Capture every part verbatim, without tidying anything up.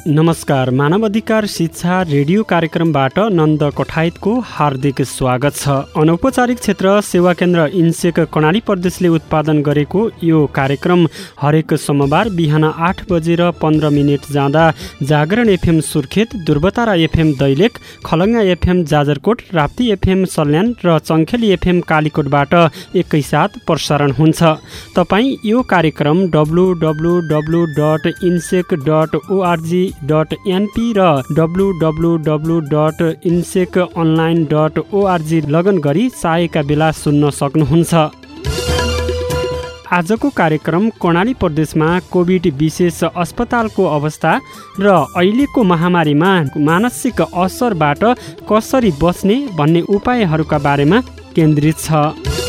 नमस्कार, मानव अधिकार शिक्षा रेडियो कार्यक्रमबाट नन्द कठायतको हार्दिक स्वागत छ। अनौपचारिक क्षेत्र सेवा केन्द्र इन्सेक कर्णाली प्रदेशले उत्पादन गरेको यो कार्यक्रम हरेक सोमबार बिहान आठ बजेर पन्ध्र मिनट जाँदा जागरण एफएम सुर्खेत, दुर्वतारा FM Dailekh, Khalanga FM Jajarkot, Rapti FM Salyan र चङ्खेली एफएम कालीकोटबाट एकैसाथ प्रसारण हुन्छ। तपाईँ यो कार्यक्रम W W W dot INSEC dot ORG dot NP र W W W dot INSEC online dot ORG लगन गरी चाहेका बेला सुन्न सक्नुहुन्छ। आजको कार्यक्रम कर्णाली प्रदेशमा कोभिड विशेष अस्पतालको अवस्था र अहिलेको महामारीमा मानसिक असरबाट कसरी बच्ने भन्ने उपायहरूका बारेमा केन्द्रित छ।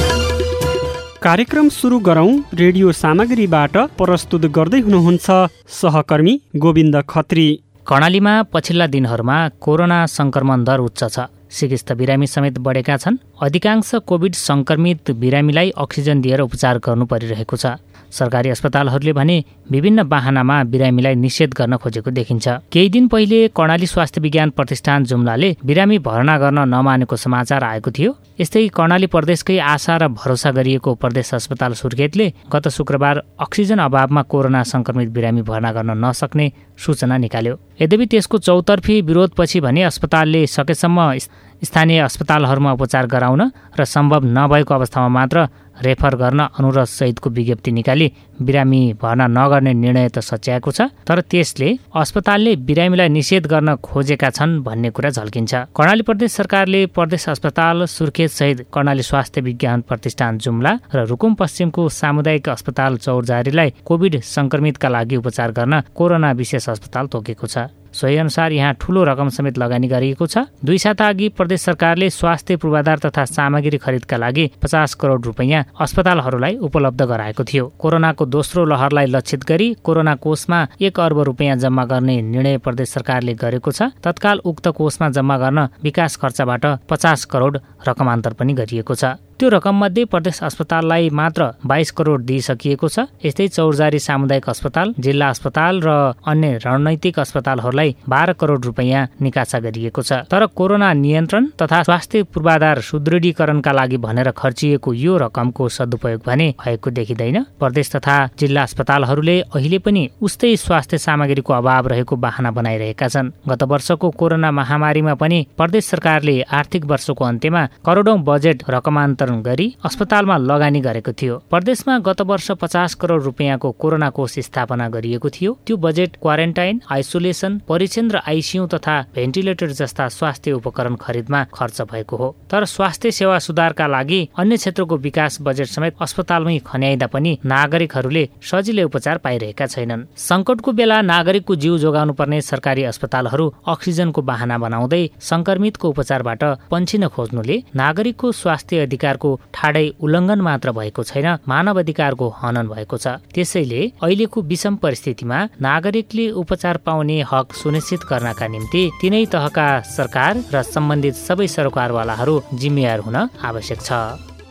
कार्यक्रम सुरु गरौँ रेडियो सामग्रीबाट। प्रस्तुत गर्दै हुनुहुन्छ सहकर्मी गोविन्द खत्री। कर्णालीमा पछिल्ला दिनहरूमा कोरोना संक्रमण दर उच्च छ। चिकित्सा बिरामी समेत बढेका छन्। अधिकांश कोभिड संक्रमित बिरामीलाई अक्सिजन दिएर उपचार गर्नु परिरहेको छ। सरकारी अस्पतालहरूले भने विभिन्न बाहनामा बिरामीलाई निषेध गर्न खोजेको देखिन्छ। केही दिन पहिले कर्णाली स्वास्थ्य विज्ञान प्रतिष्ठान जुम्लाले बिरामी भर्ना गर्न नमानेको समाचार आएको थियो। यस्तै कर्णाली प्रदेशकै आशा र भरोसा गरिएको प्रदेश अस्पताल सुर्खेतले गत शुक्रबार अक्सिजन अभावमा कोरोना संक्रमित बिरामी भर्ना गर्न नसक्ने सूचना निकाल्यो। यद्यपि त्यसको चौतर्फी विरोधपछि भने अस्पतालले सकेसम्म स्थानीय अस्पतालहरूमा उपचार गराउन र सम्भव नभएको अवस्थामा मात्र रेफर गर्न अनुरोध सहितको विज्ञप्ति निकाली बिरामी भर्ना नगर्ने निर्णय त सच्याएको छ। तर त्यसले अस्पतालले बिरामीलाई निषेध गर्न खोजेका छन् भन्ने कुरा झल्किन्छ। कर्णाली प्रदेश सरकारले प्रदेश अस्पताल सुर्खेत सहित कर्णाली स्वास्थ्य विज्ञान प्रतिष्ठान जुम्ला र रुकुम पश्चिमको सामुदायिक अस्पताल चौरजारीलाई कोभिड संक्रमितका लागि उपचार गर्न कोरोना विशेष अस्पताल तोकेको छ। सोही अनुसार यहाँ ठूलो रकम समेत लगानी गरिएको छ। दुई साता अघि प्रदेश सरकारले स्वास्थ्य पूर्वाधार तथा सामग्री खरिदका लागि पचास करोड रुपैयाँ अस्पतालहरूलाई उपलब्ध गराएको थियो। कोरोनाको दोस्रो लहरलाई लक्षित गरी कोरोना कोषमा एक अर्ब रुपैयाँ जम्मा गर्ने निर्णय प्रदेश सरकारले गरेको छ। तत्काल उक्त कोषमा जम्मा गर्न विकास खर्चबाट पचास करोड रकमान्तर पनि गरिएको छ। त्यो रकममध्ये प्रदेश अस्पताललाई मात्र बाइस करोड दिइसकिएको छ। यस्तै चौरजारी सामुदायिक अस्पताल, जिल्ला अस्पताल र अन्य रणनैतिक अस्पतालहरूलाई बाह्र करोड रुपैयाँ निकासा गरिएको छ। तर कोरोना नियन्त्रण तथा स्वास्थ्य पूर्वाधार सुदृढीकरणका लागि भनेर खर्चिएको यो रकमको सदुपयोग भने भएको देखिँदैन। प्रदेश तथा जिल्ला अस्पतालहरूले अहिले पनि उस्तै स्वास्थ्य सामग्रीको अभाव रहेको बहाना बनाइरहेका छन्। गत वर्षको कोरोना महामारीमा पनि प्रदेश सरकारले आर्थिक वर्षको अन्त्यमा करोडौं बजेट रकमान्तर गरी अस्पतालमा लगानी गरेको थियो। प्रदेशमा गत वर्ष पचास करोड रुपैयाँको कोरोना कोष स्थापना गरिएको थियो। त्यो बजेट क्वारेन्टाइन, आइसोलेसन, परीक्षण र आइसियु तथा भेन्टिलेटर जस्ता स्वास्थ्य उपकरण खरिदमा खर्च भएको हो। तर स्वास्थ्य सेवा सुधारका लागि अन्य क्षेत्रको विकास बजेट समेत अस्पतालमै खन्याइदा पनि नागरिकहरूले सजिलै उपचार पाइरहेका छैनन्। संकटको बेला नागरिकको जीव जोगाउनु पर्ने सरकारी अस्पतालहरू अक्सिजनको बहाना बनाउँदै संक्रमितको उपचारबाट पन्छिन खोज्नुले नागरिकको स्वास्थ्य अधिकार ठाडै उल्लङ्घन मात्र भएको छैन, मानव अधिकारको हनन भएको छ। त्यसैले अहिलेको विषम परिस्थितिमा नागरिकले उपचार पाउने हक सुनिश्चित गर्नका निम्ति तिनै तहका सरकार र सम्बन्धित सबै सरकारवालाहरू जिम्मेवार हुन आवश्यक छ।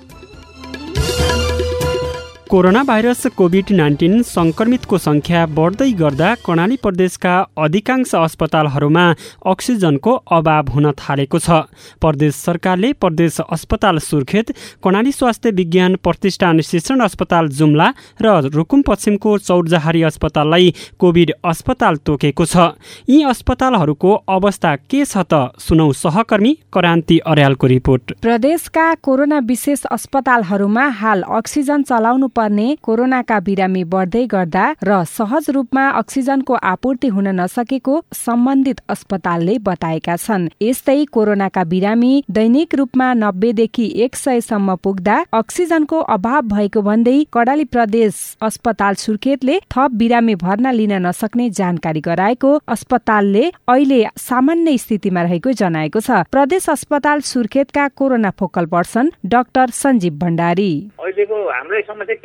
कोरोना भाइरस कोभिड नाइन्टिन संक्रमितको संख्या बढ्दै गर्दा कर्णाली प्रदेशका अधिकांश अस्पतालहरूमा अक्सिजनको अभाव हुन थालेको छ। प्रदेश सरकारले प्रदेश अस्पताल सुर्खेत, कर्णाली स्वास्थ्य विज्ञान प्रतिष्ठान शिक्षण अस्पताल जुम्ला र रुकुम पश्चिमको चौरजारी अस्पताललाई कोभिड अस्पताल तोकेको छ। यी अस्पतालहरूको अवस्था के छ त सुनौ सहकर्मी क्रान्ति अर्यालको रिपोर्ट। प्रदेशका कोरोना विशेष अस्पतालहरूमा हाल अक्सिजन चलाउनु पर्ने कोरोनाका बिरामी बढ्दै गर्दा र सहज रूपमा अक्सिजनको आपूर्ति हुन नसकेको सम्बन्धित अस्पतालले बताएका छन्। यस्तै कोरोनाका बिरामी दैनिक रूपमा नब्बेदेखि एक सय सम्म पुग्दा अक्सिजनको अभाव भएको भन्दै कर्णाली प्रदेश अस्पताल सुर्खेतले थप बिरामी भर्ना लिन नसक्ने जानकारी गराएको अस्पतालले अहिले सामान्य स्थितिमा रहेको जनाएको छ। प्रदेश अस्पताल सुर्खेतका corona focal person doctor Sanjeev Bhandari अहिलेको हाम्रै समस्या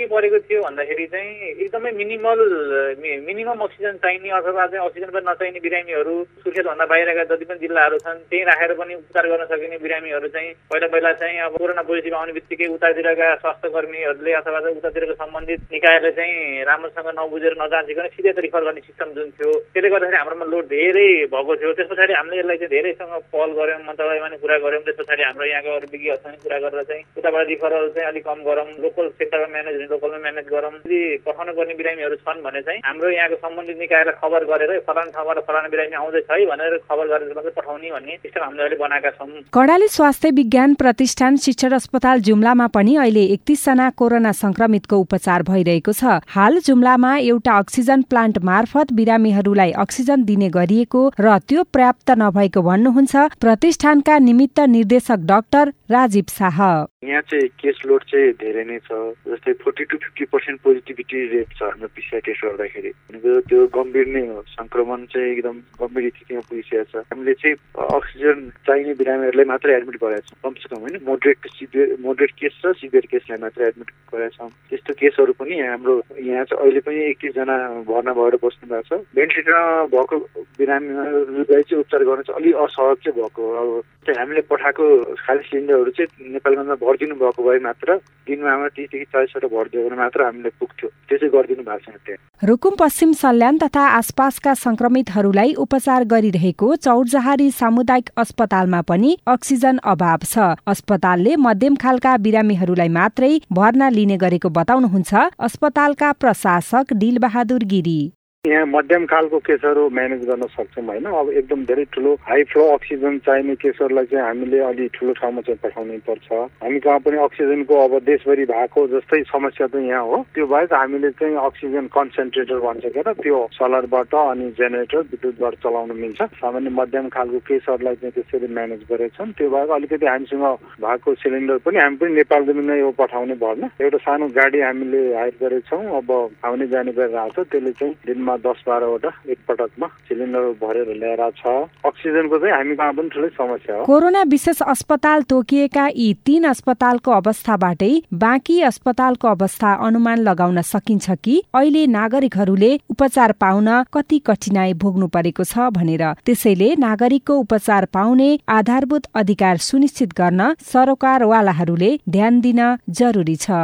के परेको थियो भन्दाखेरि चाहिँ एकदमै मिनिमल मिनिमम अक्सिजन चाहिने अथवा चाहिँ अक्सिजन पनि नचाहिने बिरामीहरू सुर्खेतभन्दा बाहिरका जति पनि जिल्लाहरू छन् त्यही राखेर पनि उपचार गर्न सकिने बिरामीहरू चाहिँ पहिला पहिला चाहिँ अब कोरोना पोजिटिभ आउने बित्तिकै उतातिरका स्वास्थ्य कर्मीहरूले अथवा उतातिरको सम्बन्धित निकायले चाहिँ राम्रोसँग नबुझेर नजाँचिकन सिधै रिफर गर्ने सिस्टम जुन थियो त्यसले गर्दाखेरि हाम्रोमा लोड धेरै भएको थियो। त्यस पछाडि हामीले यसलाई चाहिँ धेरैसँग पहल गऱ्यौँ, मन्त्रालयमा पनि कुरा गऱ्यौँ। त्यस पछाडि हाम्रो यहाँको अरू विज्ञहरूसँग कुरा गरेर चाहिँ उताबाट रिफरल चाहिँ अलिक कम गरौँ, लोकल सेक्टरमा म्यानेज हुने लोकलमा म्यानेज गरौँ। यदि पठाउनु पर्ने बिरामीहरू छन् भने चाहिँ हाम्रो यहाँको सम्बन्धित निकायलाई खबर गरेर फलाना ठाउँबाट फलाना बिरामी आउँदैछ है भनेर खबर गरेर मात्रै पठाउने भन्ने सिस्टम हामीले अहिले बनाएका छौँ। कर्णाली स्वास्थ्य विज्ञान प्रतिष्ठान शिक्षण अस्पताल जुम्लामा पनि अहिले एकतीस जना कोरोना संक्रमितको उपचार भइरहेको छ। हाल जुम्लामा एउटा अक्सिजन प्लान्ट मार्फत बिरामीहरूलाई अक्सिजन दिने गरिएको र त्यो पर्याप्त नभएको भन्नुहुन्छ प्रतिष्ठानका निमित्त निर्देशक डाक्टर राजीव शाह। यहाँ चाहिँ केस लोड चाहिँ धेरै नै छ। जस्तै forty two fifty percent positivity rate छ हाम्रो पिसिआर टेस्ट गर्दाखेरि। त्यो गम्भीर नै हो, संक्रमण चाहिँ एकदम गम्भीर स्थितिमा पुगिसकेको छ। हामीले चाहिँ अक्सिजन चाहिने बिरामीहरूलाई मात्रै एडमिट गरेका छौँ, कमसे कम होइन मोडरेट सिभियर मोडरेट केस र सिभियर केसलाई मात्रै एडमिट गरेका छौँ। त्यस्तो केसहरू पनि हाम्रो यहाँ चाहिँ अहिले पनि एकतिसजना भर्ना भएर बस्नु भएको छ। भेन्टिलेटरमा भएको बिरामीहरूलाई चाहिँ उपचार गर्न चाहिँ अलिक असहज चाहिँ भएको। अब हामीले पठाएको खाली सिलिन्डरहरू चाहिँ नेपालगञ्जमा भरिदिनु भएको भए मात्र दिनमा तिसदेखि चालिसवटा भरिदियो भने मात्र हामीले पुग्थ्यो। त्यो चाहिँ गरिदिनु भएको छैन त्यहाँ। रुकुम पश्चिम सल्यान तथा आसपासका संक्रमितहरूलाई उपचार गरिरहेको चौरजहारी सामुदायिक अस्पतालमा पनि अक्सिजन अभाव छ। अस्पतालले मध्यम खालका बिरामीहरूलाई मात्रै भर्ना लिने गरेको बताउनुहुन्छ अस्पतालका प्रशासक दिलबहादुर गिरी। यहाँ मध्यम खालको केसहरू म्यानेज गर्न सक्छौँ होइन। अब एकदम धेरै ठुलो हाई फ्लो अक्सिजन चाहिने केसहरूलाई चाहिँ हामीले अलि ठुलो ठाउँमा चाहिँ पठाउनै पर्छ। हामी कहाँ पनि अक्सिजनको अब देशभरि भएको जस्तै समस्या त यहाँ हो। त्यो बाहेक हामीले चाहिँ अक्सिजन कन्सन्ट्रेटर भन्छ क्या त, त्यो सोलरबाट अनि जेनेरेटर विद्युतबाट चलाउन मिल्छ। सामान्य मध्यम खालको केसहरूलाई चाहिँ त्यसरी म्यानेज गरेका छन्। त्यो बाहेक अलिकति हामीसँग भएको सिलिन्डर पनि हामी पनि नेपालदेखि नै यो पठाउने भर्ना एउटा सानो गाडी हामीले हायर गरेका छौँ। अब आउने जाने गरिरहेको छ, त्यसले चाहिँ दिनमा दस बाह्रवटा एकपटकमा सिलिन्डर भरेर ल्याएर छ। अक्सिजनको चाहिँ हामी कहाँ पनि ठुलै समस्या हो। कोरोना विशेष अस्पताल तोकिएका यी तीन अस्पतालको अवस्थाबाटै बाँकी अस्पतालको अवस्था अनुमान लगाउन सकिन्छ कि अहिले नागरिकहरूले उपचार पाउन कति कठिनाई भोग्नु परेको छ भनेर। त्यसैले नागरिकको उपचार पाउने आधारभूत अधिकार सुनिश्चित गर्न सरकारवालाहरूले ध्यान दिन जरुरी छ।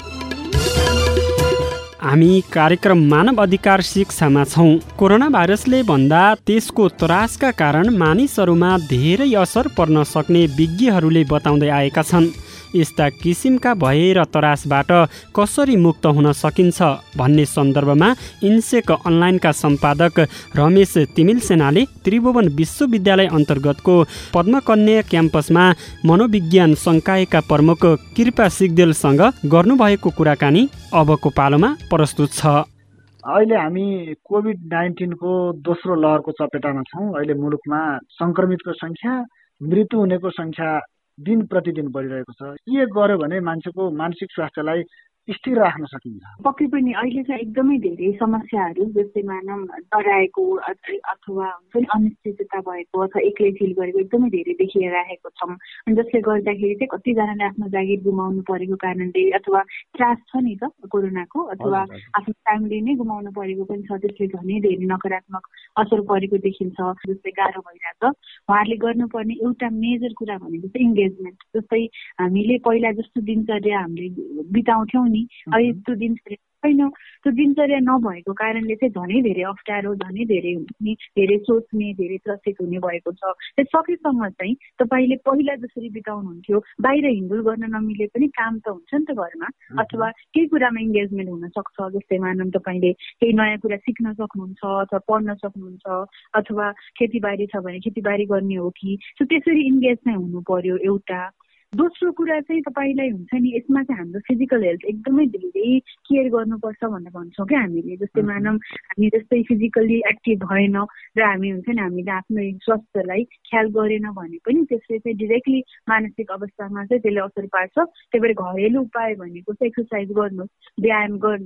हामी कार्यक्रम मानव अधिकार शिक्षामा छौँ। कोरोना भाइरसले भन्दा त्यसको त्रासका कारण मानिसहरूमा धेरै असर पर्न सक्ने विज्ञहरूले बताउँदै आएका छन्। यस्ता किसिमका भय र त्रासबाट कसरी मुक्त हुन सकिन्छ भन्ने सन्दर्भमा इन्सेक अनलाइनका सम्पादक रमेश तिमिल सेनाले त्रिभुवन विश्वविद्यालय अन्तर्गतको पद्मकन्या क्याम्पसमा मनोविज्ञान संकायका प्रमुख कृपा सिग्देलसँग गर्नुभएको कुराकानी अबको पालोमा प्रस्तुत छ। अहिले हामी कोभिड नाइन्टिनको दोस्रो लहरको चपेटामा छौँ। अहिले मुलुकमा संक्रमितको संख्या, मृत्यु हुनेको संख्या दिन प्रतिदिन बढिरहेको छ। के गर्यो भने मान्छेको मानसिक स्वास्थ्यलाई स्थिर राख्न सकिन्छ। पक्कै पनि अहिले चाहिँ एकदमै धेरै समस्याहरू जस्तै मानव डराएको अथवा हुन्छ नि अनिश्चितता भएको अथवा एक्लै फिल गरेको एकदमै धेरै देखिरहेको छौँ। अनि जसले गर्दाखेरि चाहिँ कतिजनाले आफ्नो जागिर गुमाउनु परेको कारणले अथवा त्रास छ नि त कोरोनाको अथवा आफ्नो फ्यामिली नै गुमाउनु परेको पनि छ। त्यसले झनै धेरै नकारात्मक असर परेको देखिन्छ। जस्तै गाह्रो भइरहेको उहाँहरूले गर्नुपर्ने एउटा मेजर कुरा भनेको चाहिँ इन्गेजमेन्ट। जस्तै हामीले पहिला जस्तो दिनचर्या हामीले बिताउँथ्यौँ नि, अब यस्तो दिनचर्या छैन। त्यो दिनचर्या नभएको कारणले चाहिँ झनै धेरै अप्ठ्यारो, झनै धेरै हुने, धेरै सोच्ने, धेरै त्रसित हुने भएको छ। त्यो सकेसम्म चाहिँ तपाईँले पहिला जसरी बिताउनुहुन्थ्यो, बाहिर हिँडुल गर्न नमिले पनि काम त हुन्छ नि त घरमा, अथवा केही कुरामा इन्गेजमेन्ट हुन सक्छ। जस्तै मानौँ तपाईँले केही नयाँ कुरा सिक्न सक्नुहुन्छ अथवा पढ्न सक्नुहुन्छ अथवा खेतीबारी छ भने खेतीबारी गर्ने हो कि, सो त्यसरी इन्गेज चाहिँ हुनु पर्यो एउटा। दोस्रो कुरा चाहिँ तपाईँलाई हुन्छ नि यसमा चाहिँ हाम्रो फिजिकल हेल्थ एकदमै धेरै केयर गर्नुपर्छ भनेर भन्छौँ क्या हामीले। जस्तै मानौँ हामी जस्तै फिजिकल्ली एक्टिभ भएन र हामी हुन्छ नि हामीले आफ्नो स्वास्थ्यलाई ख्याल गरेन भने पनि त्यसले चाहिँ डिरेक्टली मानसिक अवस्थामा चाहिँ त्यसले असर पार्छ। त्यही भएर घरेलु उपाय भनेको चाहिँ एक्सर्साइज गर्नुहोस्, व्यायाम गर्नुहोस्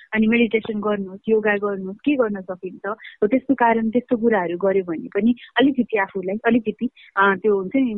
अनि मेडिटेसन गर्नुहोस्, योगा गर्नुहोस्, के गर्न सकिन्छ हो। त्यस्तो कारण त्यस्तो कुराहरू गर्यो भने पनि अलिकति आफूलाई अलिकति त्यो हुन्छ नि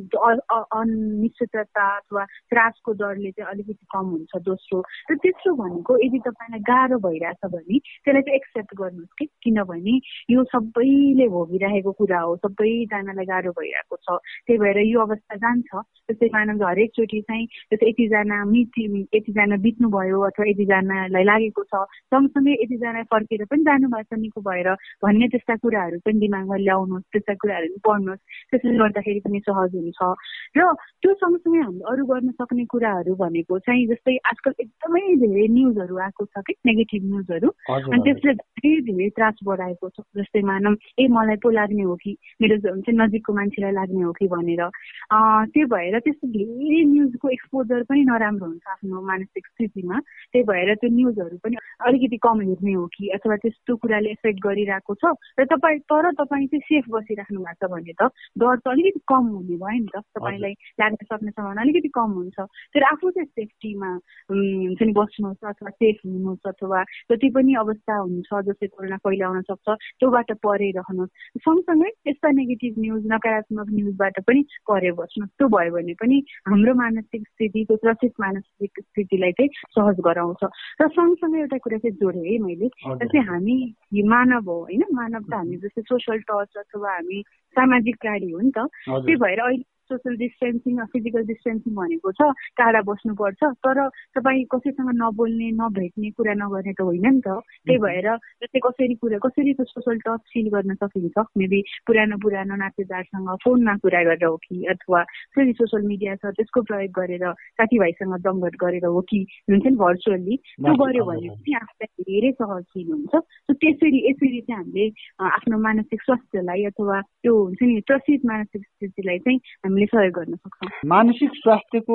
अनिश्चितता अथवा त्रासको दरले चाहिँ अलिकति कम हुन्छ। दोस्रो र तेस्रो भनेको यदि तपाईँलाई गाह्रो भइरहेछ भने त्यसलाई चाहिँ एक्सेप्ट गर्नुहोस् कि, किनभने यो सबैले भोगिरहेको कुरा हो, सबैजनालाई गाह्रो भइरहेको छ। त्यही भएर यो अवस्था जान्छ। जस्तै मानव हरेकचोटि चाहिँ जस्तै यतिजना मृत्यु यतिजना बित्नुभयो अथवा यतिजनालाई लागेको छ, सँगसँगै यतिजना फर्केर पनि जानुभएको छ निको भएर भन्ने त्यस्ता कुराहरू पनि दिमागमा ल्याउनुहोस्, त्यस्ता कुराहरू पढ्नुहोस्। त्यसले गर्दाखेरि पनि सहज हुन्छ। र त्यो सँगसँगै हामीले अरू गर्न सक्ने कुराहरू भनेको चाहिँ जस्तै आजकल एकदमै धेरै न्युजहरू आएको छ कि नेगेटिभ न्युजहरू, अनि त्यसले धेरै धेरै त्रास बढाएको छ। जस्तै मानव ए मलाई पो लाग्ने हो कि मेरो चाहिँ नजिकको मान्छेलाई लाग्ने हो कि भनेर त्यो भएर त्यस्तो धेरै न्युजको एक्सपोजर पनि नराम्रो हुन्छ आफ्नो मानसिक स्थितिमा। त्यही भएर त्यो न्युजहरू पनि अलिकति कम हेर्ने हो कि अथवा त्यस्तो कुराले एफेक्ट गरिरहेको छ र तपाईँ तर तपाईँ चाहिँ सेफ बसिराख्नु भएको छ भने त डर त अलिकति कम हुने भयो नि त, तपाईँलाई लाग्न सक्ने सम्भावना अलिकति कम हुन्छ। तर आफू चाहिँ सेफ्टीमा हुन्छ नि बस्नुहोस् अथवा सेफ हुनुहोस्, अथवा जति पनि अवस्था हुन्छ जस्तै कोरोना फैलाउन सक्छ त्योबाट परै रहनुहोस्। सँगसँगै यस्ता नेगेटिभ न्युज नकारात्मक न्युजबाट पनि परे बस्नुहोस्। त्यो भयो भने पनि हाम्रो मानसिक स्थिति त्यो त्रसित मानसिक स्थितिलाई चाहिँ सहज गराउँछ। र सँगसँगै एउटा कुरा चाहिँ जोडेँ है मैले, जस्तै हामी मानव हो होइन, मानव त हामी जस्तै सोसल टच अथवा हामी सामाजिक प्राणी हो नि त। त्यही भएर अहिले सोसल डिस्टेन्सिङ फिजिकल डिस्टेन्सिङ भनेको छ टाढा बस्नुपर्छ, तर तपाईँ कसैसँग नबोल्ने नभेट्ने कुरा नगर्ने त होइन नि त। त्यही भएर जस्तै कसरी कुरा कसरी त्यो सोसल टच फिल गर्न सकिन्छ, मेबी पुरानो पुरानो नातेदारसँग फोनमा कुरा गरेर हो कि अथवा फेरि सोसल मिडिया छ त्यसको प्रयोग गरेर साथीभाइसँग जमघट गरेर हो कि हुन्छ नि भर्चुअली, त्यो गऱ्यो भने पनि आफूलाई धेरै सहज फिल हुन्छ। त्यसरी यसरी चाहिँ हामीले आफ्नो मानसिक स्वास्थ्यलाई अथवा त्यो हुन्छ नि त्रसित मानसिक स्थितिलाई चाहिँ हामीले सहयोग गर्न सक्छौँ। मानसिक स्वास्थ्यको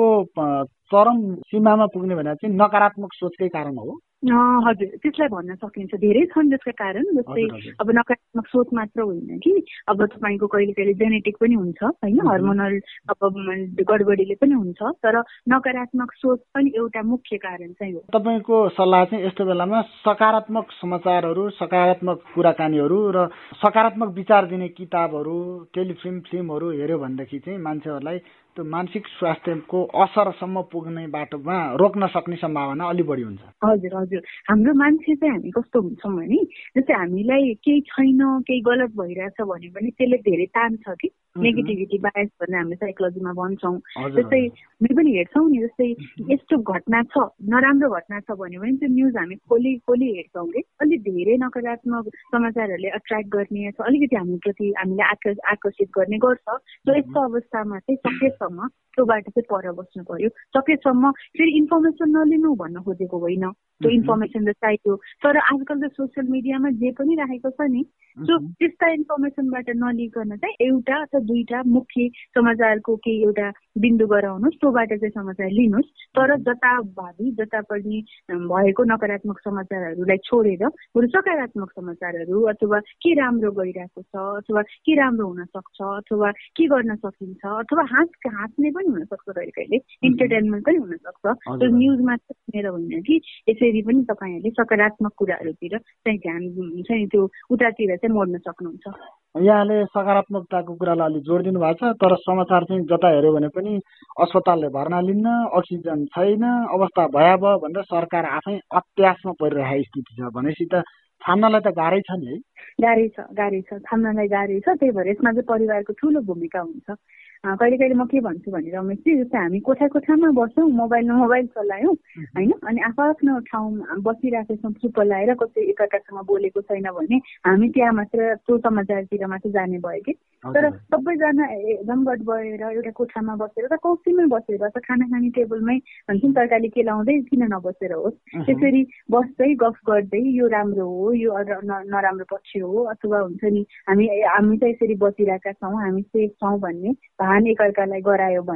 चरम सीमामा पुग्ने भने चाहिँ नकारात्मक सोचकै कारण हो। हजुर, त्यसलाई भन्न सकिन्छ। धेरै छन् त्यसका कारण, जस्तै अब नकारात्मक सोच मात्र होइन कि अब तपाईँको कहिले कहिले जेनेटिक पनि हुन्छ होइन, हर्मोनल अब गडबडीले पनि हुन्छ, तर नकारात्मक सोच पनि एउटा मुख्य कारण चाहिँ हो। तपाईँको सल्लाह चाहिँ यस्तो बेलामा सकारात्मक समाचारहरू, सकारात्मक कुराकानीहरू र सकारात्मक विचार दिने किताबहरू, टेलिफिल्म फिल्महरू हेऱ्यो भनेदेखि चाहिँ मान्छेहरूलाई त्यो मानसिक स्वास्थ्यको असरसम्म पुग्ने बाटोमा रोक्न सक्ने सम्भावना अलि बढी हुन्छ। हजुर हजुर, हाम्रो मान्छे चाहिँ हामी कस्तो हुन्छौँ भने जस्तै हामीलाई केही छैन केही गलत भइरहेछ भने पनि त्यसले धेरै तान्छ कि नेगेटिभिटी बायस भनेर हामीले साइकोलोजीमा भन्छौँ। जस्तै हामी पनि हेर्छौँ नि, जस्तै यस्तो घटना छ नराम्रो घटना छ भन्यो भने त्यो न्युज हामी खोली खोली हेर्छौँ कि अलिक धेरै नकारात्मक समाचारहरूले एट्र्याक्ट गर्ने अथवा अलिकति हामीप्रति हामीलाई आकर्षित गर्ने गर्छ। सो यस्तो अवस्थामा चाहिँ सकेसम्म त्योबाट चाहिँ पर बस्नु पर्यो। सकेसम्म फेरि इन्फर्मेसन नलिनु भन्न खोजेको होइन, त्यो इन्फर्मेसन त चाहियो, तर आजकल त सोसियल मिडियामा जे पनि राखेको छ नि सो त्यस्ता इन्फर्मेसनबाट नलिकन चाहिँ एउटा अथवा दुईटा मुख्य समाचारको केही एउटा बिन्दु गराउनुहोस्, त्योबाट चाहिँ समाचार लिनुहोस्। तर जताभावी जता पनि भएको नकारात्मक समाचारहरूलाई छोडेर बरु सकारात्मक समाचारहरू अथवा के राम्रो गइरहेको छ अथवा के राम्रो हुन सक्छ अथवा के गर्न सकिन्छ अथवा हाँस हाँस्ने पनि हुन सक्छ, कहिले कहिले इन्टरटेनमेन्ट पनि हुन सक्छ। त्यो न्युज मात्र सुनेर होइन कि यसरी पनि तपाईँहरूले सकारात्मक कुराहरूतिर चाहिँ ध्यान चाहिँ त्यो उतातिर चाहिँ मोड्न सक्नुहुन्छ। यहाँले सकारात्मकताको कुरालाई अलिक जोड दिनु भएको छ, तर समाचार चाहिँ जता हेऱ्यो भने पनि अस्पतालले भर्ना लिन्न, अक्सिजन छैन, अवस्था भयावह भनेर सरकार आफै अत्यासमा परिरहेको स्थिति छ भनेपछि त छान्नलाई त गाह्रै छ नि है। गाह्रै छ गाह्रै छ छान्नलाई गाह्रै छ। त्यही भएर यसमा चाहिँ परिवारको ठुलो भूमिका हुन्छ। कहिले कहिले म के भन्छु भने रमेश जी, जस्तै हामी कोठा कोठामा बस्छौँ, मोबाइलमा मोबाइल चलायौँ होइन, अनि आफ्नो ठाउँमा बसिरहेको छौँ, चुप्प लगाएर कसै एकअर्कासँग बोलेको छैन भने हामी त्यहाँ मात्र त्यो समाचारतिर मात्र जाने भयो कि। तर सबैजना जमघट भएर एउटा कोठामा बसेर त कौसीमै बसेर त खाना खाने टेबलमै भन्छ नि तरकारी के लाउँदै किन नबसेर होस्, त्यसरी बस्दै गफ गर्दै यो राम्रो हो यो नराम्रो पक्ष हो अथवा हुन्छ नि हामी हामी त यसरी बसिरहेका छौँ हामी सेफ छौँ भन्ने भान एकअर्कालाई गरायो भने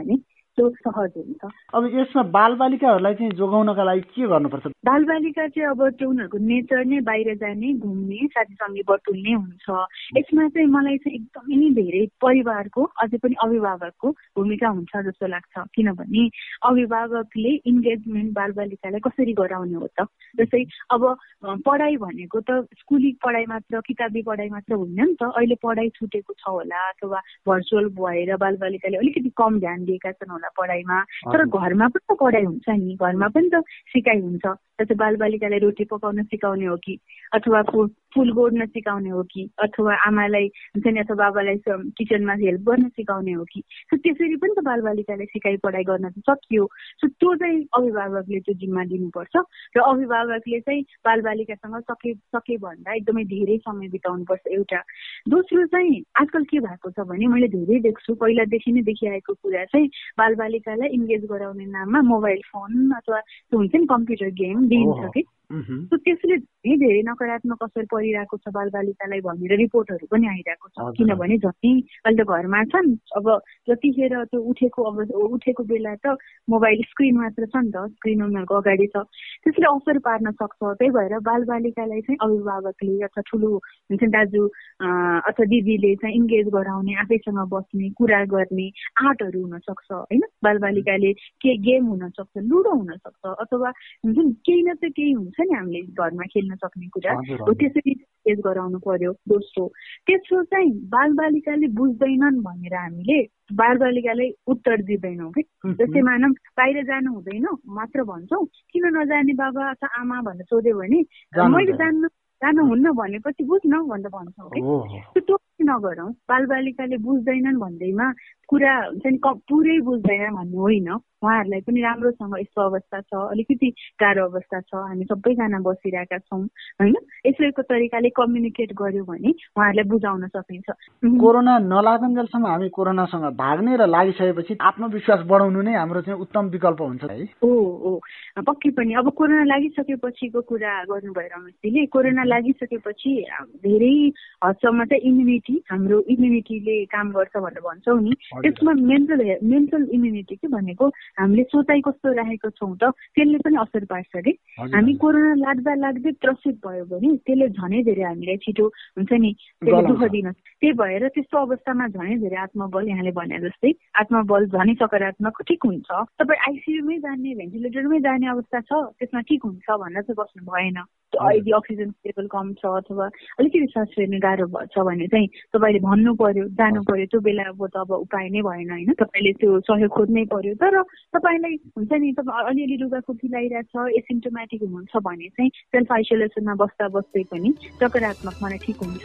त्यो सहज हुन्छ। अब यसमा बालबालिकाहरूलाई चाहिँ जोगाउनका लागि के गर्नुपर्छ? बालबालिका चाहिँ अब त्यो उनीहरूको नेचर नै बाहिर जाने, घुम्ने, साथीसँगै बटुल्ने हुन्छ। यसमा चाहिँ मलाई चाहिँ एकदमै नै धेरै परिवारको अझै पनि अभिभावकको भूमिका हुन्छ जस्तो लाग्छ। किनभने अभिभावकले इन्गेजमेन्ट बालबालिकालाई कसरी गराउने हो त? जस्तै अब पढाइ भनेको त स्कुली पढाइ मात्र, किताबी पढाइ मात्र होइन नि त। अहिले पढाइ छुटेको छ होला अथवा भर्चुअल भएर बालबालिकाले अलिकति कम ध्यान दिएका छन् होला पढाइमा, तर घरमा पनि त पढाइ हुन्छ नि, घरमा पनि त सिकाइ हुन्छ। जस्तै बालबालिकालाई रोटी पकाउन सिकाउने हो कि, अथवा फुल फुल गोड्न सिकाउने हो कि, अथवा आमालाई हुन्छ नि अथवा बाबालाई किचनमा हेल्प गर्न सिकाउने हो कि, सो त्यसरी पनि त बालबालिकाले सिकाइ पढाइ गर्न सकियो। सो त्यो चाहिँ अभिभावकले त्यो जिम्मा दिनुपर्छ र अभिभावकले चाहिँ बालबालिकासँग सके सके भन्दा एकदमै धेरै समय बिताउनुपर्छ एउटा। दोस्रो चाहिँ आजकल के भएको छ भने मैले धेरै देख्छु, पहिलादेखि नै देखिआएको कुरा चाहिँ बालबालिकालाई इन्गेज गराउने नाममा मोबाइल फोन अथवा त्यो हुन्छ नि कम्प्युटर गेम दिइन्छ कि, सो त्यसले धेरै धेरै नकारात्मक असर परिरहेको छ बालबालिकालाई भनेर रिपोर्टहरू पनि आइरहेको छ। किनभने जति अहिले त घरमा छन्, अब जतिखेर त्यो उठेको अब उठेको बेला त मोबाइल स्क्रिन मात्र छ नि त, स्क्रिन उनीहरूको अगाडि छ, त्यसले असर पार्न सक्छ। त्यही भएर बालबालिकालाई चाहिँ अभिभावकले अथवा ठुलो हुन्छ दाजु अथवा दिदीले चाहिँ इन्गेज गराउने, आफैसँग बस्ने, कुरा गर्ने, आर्टहरू हुनसक्छ होइन, बालबालिकाले के गेम हुनसक्छ, लुडो हुनसक्छ, अथवा हुन्छ नि केही न चाहिँ केही हुन्छ नि हामीले घरमा खेल्न सक्ने कुरा हो, त्यसरी इन्गेज गराउनु पर्यो। दोस्रो तेस्रो चाहिँ बालबालिकाले बुझ्दैनन् भनेर हामीले बालबालिकालाई उत्तर दिँदैनौँ कि। जस्तै मानव बाहिर जानु हुँदैन मात्र भन्छौँ, किन नजाने बाबा अथवा आमा भनेर सोध्यो भने मैले जान्नु जानुहुन्न भनेपछि बुझ्न भनेर भन्छौँ कि। त्यो नगरौँ, बालबालिकाले बुझ्दैनन् भन्दैमा कुरा हुन्छ नि पुरै बुझ्दैन भन्ने होइन, उहाँहरूलाई पनि राम्रोसँग यस्तो अवस्था छ, अलिकति गाह्रो अवस्था छ, हामी सबैजना बसिरहेका छौँ होइन, यसैको तरिकाले कम्युनिकेट गर्यो भने उहाँहरूलाई बुझाउन सकिन्छ। कोरोना नलागुन्जेलसम्म हामी कोरोनासँग भाग्ने र लागिसकेपछि आत्मविश्वास बढाउनु नै हाम्रो चाहिँ उत्तम विकल्प हुन्छ है। हो हो पक्कै पनि। अब कोरोना लागिसकेपछिको कुरा गर्नुभयो रमेशजीले, कोरोना लागिसकेपछि धेरै हदसम्म चाहिँ इम्युनिटी, हाम्रो इम्युनिटीले काम गर्छ भनेर भन्छौँ नि, त्यसमा मेन्टल मेन्टल इम्युनिटी के भनेको हामीले सोचाइ कस्तो राखेको छौँ त त्यसले पनि असर पार्छ कि। हामी कोरोना लाग्दा लाग्दै त्रसित भयो भने त्यसले झनै धेरै हामीलाई छिटो हुन्छ नि त्यसले दुःख दिन, त्यही भएर त्यस्तो अवस्थामा झनै धेरै आत्मबल, यहाँले भने जस्तै आत्मबल झनै सकारात्मक ठिक हुन्छ। तपाईँ आइसियुमै जाने, भेन्टिलेटरमै जाने अवस्था छ, त्यसमा ठिक हुन्छ भनेर चाहिँ बस्नु भएन। अहिले अक्सिजन लेभल कम छ अथवा अलिकति सास फेर्ने गाह्रो छ भने चाहिँ तपाईँले भन्नु पर्यो, जानु पर्यो, त्यो बेला अब त अब उपाय नै भएन होइन, तपाईँले त्यो सहयोग खोज्नै पर्यो। तर तपाईँलाई हुन्छ नि तपाईँ अलिअलि लुगाखोकी लागिरहेछ, एसिम्टोमेटिक हुनुहुन्छ भने चाहिँ सेल्फ आइसोलेसनमा बस्दा बस्दै पनि सकारात्मक मलाई ठिक हुन्छ।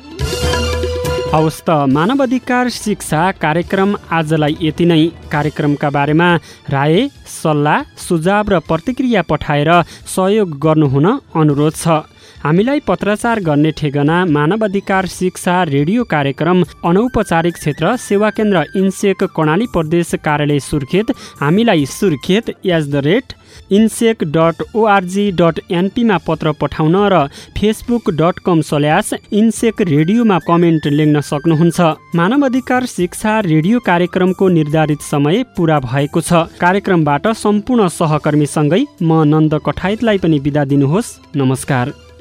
हवस् त, मानव अधिकार शिक्षा कार्यक्रम आजलाई यति नै। कार्यक्रमका बारेमा राय, सल्लाह, सुझाव र प्रतिक्रिया पठाएर सहयोग गर्नुहुन अनुरोध छ। हामीलाई पत्राचार गर्ने ठेगाना मानव अधिकार शिक्षा रेडियो कार्यक्रम अनौपचारिक क्षेत्र सेवा केन्द्र इन्सेक कर्णाली प्रदेश कार्यालय सुर्खेत, हामीलाई Surkhet at the rate INSEC dot ORG डट एनपीमा पत्र पठाउन र Facebook dot com slash INSEC रेडियोमा कमेन्ट लेख्न सक्नुहुन्छ। मानव अधिकार शिक्षा रेडियो कार्यक्रमको निर्धारित समय पूरा भएको छ। कार्यक्रमबाट सम्पूर्ण सहकर्मीसँगै म नन्द कठायतलाई पनि बिदा दिनुहोस्। नमस्कार।